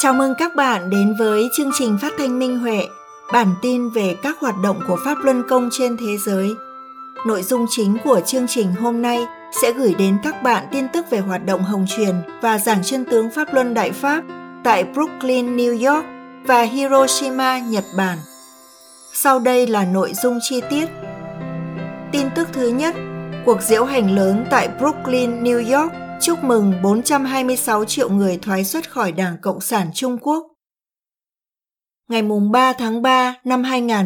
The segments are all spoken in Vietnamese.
Chào mừng các bạn đến với chương trình phát thanh Minh Huệ, bản tin về các hoạt động của Pháp Luân Công trên thế giới. Nội dung chính của chương trình hôm nay sẽ gửi đến các bạn tin tức về hoạt động hồng truyền và giảng chân tướng Pháp Luân Đại Pháp tại Brooklyn, New York và Hiroshima, Nhật Bản. Sau đây là nội dung chi tiết. Tin tức thứ nhất, cuộc diễu hành lớn tại Brooklyn, New York chúc mừng 426 triệu người thoái xuất khỏi Đảng Cộng sản Trung Quốc. Ngày 3 tháng 3 năm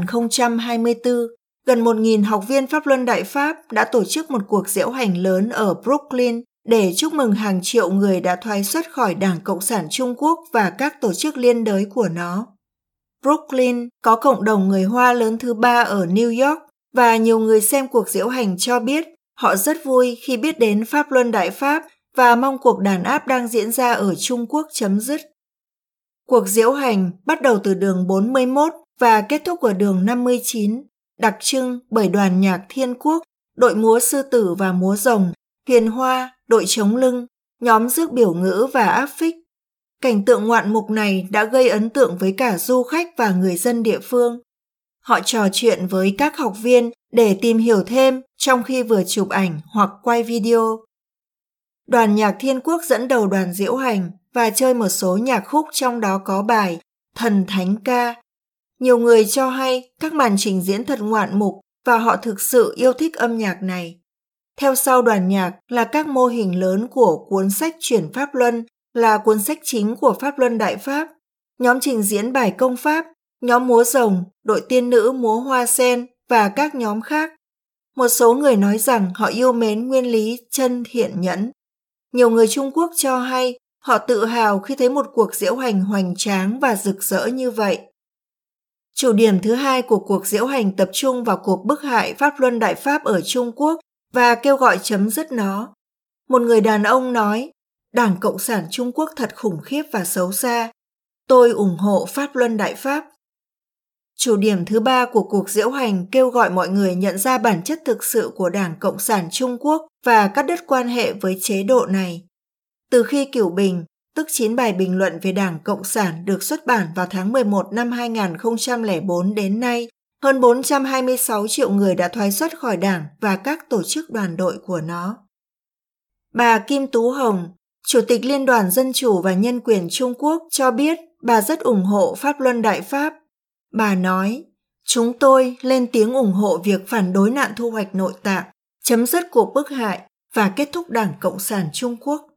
2024, gần 1.000 học viên Pháp Luân Đại Pháp đã tổ chức một cuộc diễu hành lớn ở Brooklyn để chúc mừng hàng triệu người đã thoái xuất khỏi Đảng Cộng sản Trung Quốc và các tổ chức liên đới của nó. Brooklyn có cộng đồng người Hoa lớn thứ 3 ở New York và nhiều người xem cuộc diễu hành cho biết họ rất vui khi biết đến Pháp Luân Đại Pháp và mong cuộc đàn áp đang diễn ra ở Trung Quốc chấm dứt. Cuộc diễu hành bắt đầu từ đường 41 và kết thúc ở đường 59, đặc trưng bởi đoàn nhạc Thiên Quốc, đội múa sư tử và múa rồng, huyền hoa, đội chống lưng, nhóm rước biểu ngữ và áp phích. Cảnh tượng ngoạn mục này đã gây ấn tượng với cả du khách và người dân địa phương. Họ trò chuyện với các học viên để tìm hiểu thêm trong khi vừa chụp ảnh hoặc quay video. Đoàn nhạc Thiên Quốc dẫn đầu đoàn diễu hành và chơi một số nhạc khúc trong đó có bài Thần Thánh Ca. Nhiều người cho hay các màn trình diễn thật ngoạn mục và họ thực sự yêu thích âm nhạc này. Theo sau đoàn nhạc là các mô hình lớn của cuốn sách Chuyển Pháp Luân, là cuốn sách chính của Pháp Luân Đại Pháp, nhóm trình diễn bài công pháp, nhóm múa rồng, đội tiên nữ múa hoa sen và các nhóm khác. Một số người nói rằng họ yêu mến nguyên lý chân thiện nhẫn. Nhiều người Trung Quốc cho hay họ tự hào khi thấy một cuộc diễu hành hoành tráng và rực rỡ như vậy. Chủ điểm thứ hai của cuộc diễu hành tập trung vào cuộc bức hại Pháp Luân Đại Pháp ở Trung Quốc và kêu gọi chấm dứt nó. Một người đàn ông nói, Đảng Cộng sản Trung Quốc thật khủng khiếp và xấu xa. Tôi ủng hộ Pháp Luân Đại Pháp. Chủ điểm thứ ba của cuộc diễu hành kêu gọi mọi người nhận ra bản chất thực sự của Đảng Cộng sản Trung Quốc và cắt đứt quan hệ với chế độ này. Từ khi Cửu Bình, tức 9 bài bình luận về Đảng Cộng sản được xuất bản vào tháng 11 năm 2004 đến nay, hơn 426 triệu người đã thoái xuất khỏi Đảng và các tổ chức đoàn đội của nó. Bà Kim Tú Hồng, Chủ tịch Liên đoàn Dân chủ và Nhân quyền Trung Quốc cho biết bà rất ủng hộ Pháp Luân Đại Pháp. Bà nói, chúng tôi lên tiếng ủng hộ việc phản đối nạn thu hoạch nội tạng, chấm dứt cuộc bức hại và kết thúc Đảng Cộng sản Trung Quốc.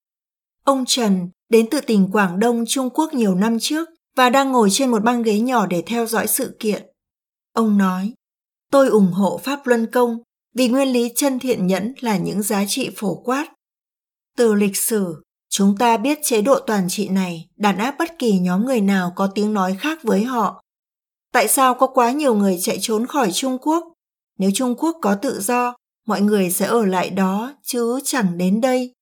Ông Trần đến từ tỉnh Quảng Đông, Trung Quốc nhiều năm trước và đang ngồi trên một băng ghế nhỏ để theo dõi sự kiện. Ông nói, tôi ủng hộ Pháp Luân Công vì nguyên lý chân thiện nhẫn là những giá trị phổ quát. Từ lịch sử, chúng ta biết chế độ toàn trị này đàn áp bất kỳ nhóm người nào có tiếng nói khác với họ. Tại sao có quá nhiều người chạy trốn khỏi Trung Quốc? Nếu Trung Quốc có tự do, mọi người sẽ ở lại đó chứ chẳng đến đây.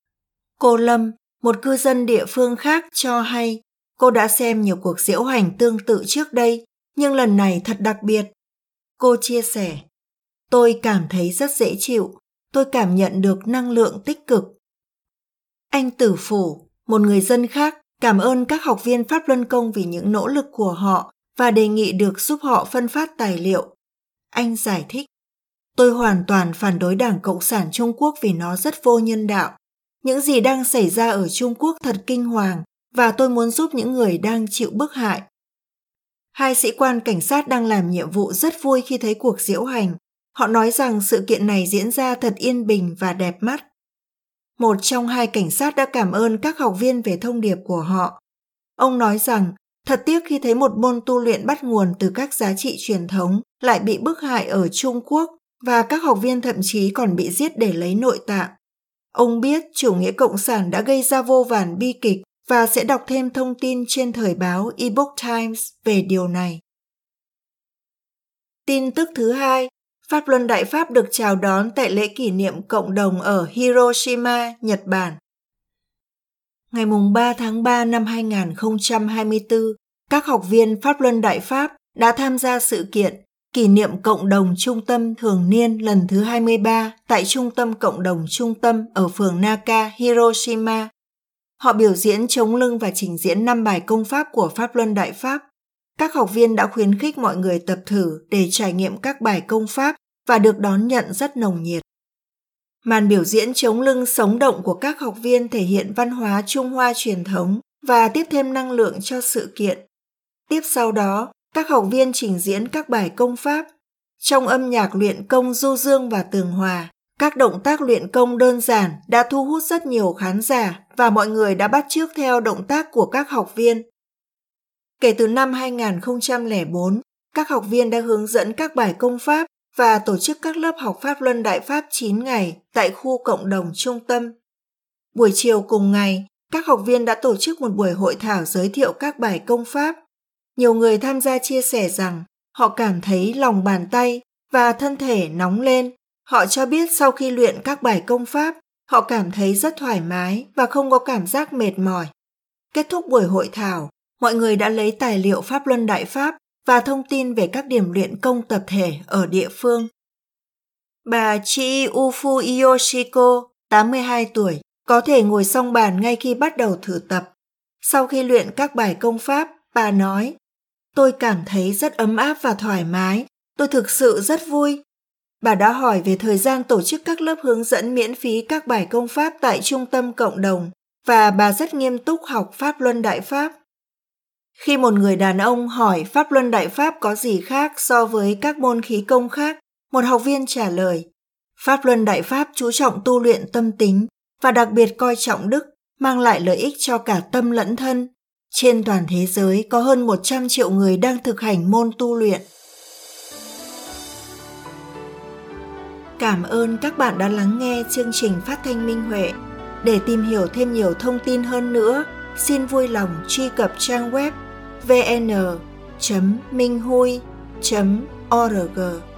Cô Lâm, một cư dân địa phương khác cho hay, cô đã xem nhiều cuộc diễu hành tương tự trước đây, nhưng lần này thật đặc biệt. Cô chia sẻ, tôi cảm thấy rất dễ chịu, tôi cảm nhận được năng lượng tích cực. Anh Tử Phủ, một người dân khác, cảm ơn các học viên Pháp Luân Công vì những nỗ lực của họ và đề nghị được giúp họ phân phát tài liệu. Anh giải thích, tôi hoàn toàn phản đối Đảng Cộng sản Trung Quốc vì nó rất vô nhân đạo. Những gì đang xảy ra ở Trung Quốc thật kinh hoàng và tôi muốn giúp những người đang chịu bức hại. Hai sĩ quan cảnh sát đang làm nhiệm vụ rất vui khi thấy cuộc diễu hành. Họ nói rằng sự kiện này diễn ra thật yên bình và đẹp mắt. Một trong hai cảnh sát đã cảm ơn các học viên về thông điệp của họ. Ông nói rằng, thật tiếc khi thấy một môn tu luyện bắt nguồn từ các giá trị truyền thống lại bị bức hại ở Trung Quốc và các học viên thậm chí còn bị giết để lấy nội tạng. Ông biết chủ nghĩa cộng sản đã gây ra vô vàn bi kịch và sẽ đọc thêm thông tin trên thời báo Epoch Times về điều này. Tin tức thứ hai, Pháp Luân Đại Pháp được chào đón tại lễ kỷ niệm cộng đồng ở Hiroshima, Nhật Bản. Ngày 3 tháng 3 năm 2024, các học viên Pháp Luân Đại Pháp đã tham gia sự kiện kỷ niệm cộng đồng trung tâm thường niên lần thứ 23 tại Trung tâm Cộng đồng Trung tâm ở phường Naka, Hiroshima. Họ biểu diễn chống lưng và trình diễn 5 bài công pháp của Pháp Luân Đại Pháp. Các học viên đã khuyến khích mọi người tập thử để trải nghiệm các bài công pháp và được đón nhận rất nồng nhiệt. Màn biểu diễn chống lưng sống động của các học viên thể hiện văn hóa Trung Hoa truyền thống và tiếp thêm năng lượng cho sự kiện. Tiếp sau đó, các học viên trình diễn các bài công pháp. Trong âm nhạc luyện công du dương và tường hòa, các động tác luyện công đơn giản đã thu hút rất nhiều khán giả và mọi người đã bắt chước theo động tác của các học viên. Kể từ năm 2004, các học viên đã hướng dẫn các bài công pháp và tổ chức các lớp học Pháp Luân Đại Pháp 9 ngày tại khu cộng đồng trung tâm. Buổi chiều cùng ngày, các học viên đã tổ chức một buổi hội thảo giới thiệu các bài công pháp. Nhiều người tham gia chia sẻ rằng họ cảm thấy lòng bàn tay và thân thể nóng lên. Họ cho biết sau khi luyện các bài công pháp, họ cảm thấy rất thoải mái và không có cảm giác mệt mỏi. Kết thúc buổi hội thảo, mọi người đã lấy tài liệu Pháp Luân Đại Pháp và thông tin về các điểm luyện công tập thể ở địa phương. Bà Chi Ufu Yoshiko, 82 tuổi, có thể ngồi song bàn ngay khi bắt đầu thử tập. Sau khi luyện các bài công pháp, bà nói, "Tôi cảm thấy rất ấm áp và thoải mái, tôi thực sự rất vui." Bà đã hỏi về thời gian tổ chức các lớp hướng dẫn miễn phí các bài công pháp tại trung tâm cộng đồng và bà rất nghiêm túc học Pháp Luân Đại Pháp. Khi một người đàn ông hỏi Pháp Luân Đại Pháp có gì khác so với các môn khí công khác, một học viên trả lời, Pháp Luân Đại Pháp chú trọng tu luyện tâm tính và đặc biệt coi trọng đức, mang lại lợi ích cho cả tâm lẫn thân. Trên toàn thế giới có hơn 100 triệu người đang thực hành môn tu luyện. Cảm ơn các bạn đã lắng nghe chương trình phát thanh Minh Huệ. Để tìm hiểu thêm nhiều thông tin hơn nữa, xin vui lòng truy cập trang web vn.minhui.org.